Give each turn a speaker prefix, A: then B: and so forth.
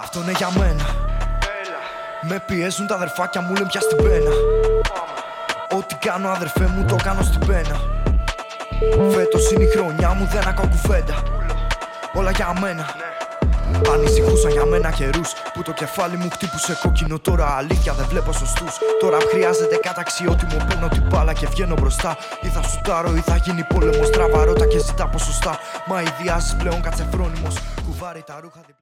A: Αυτό είναι για μένα. Με πιέζουν τα αδερφάκια μου, λένε πια στην πένα. Ό,τι κάνω αδερφέ μου το κάνω στην πένα. Φέτος είναι η χρονιά μου, δεν ακούω κουβέντα. Όλα για μένα. Ανησυχούσαν για μένα καιρούς που το κεφάλι μου χτύπουσε κόκκινο. Τώρα αλήθεια δεν βλέπω σωστούς. Τώρα χρειάζεται καταξιότιμο. Παίρνω την μπάλα και βγαίνω μπροστά. Ή θα σουτάρω ή θα γίνει πόλεμος. Τραβά ρώτα και ζητά ποσοστά. Μα ιδιάζεις πλέον κάτσε φρόνιμος. Κουβάρει τα ρούχα.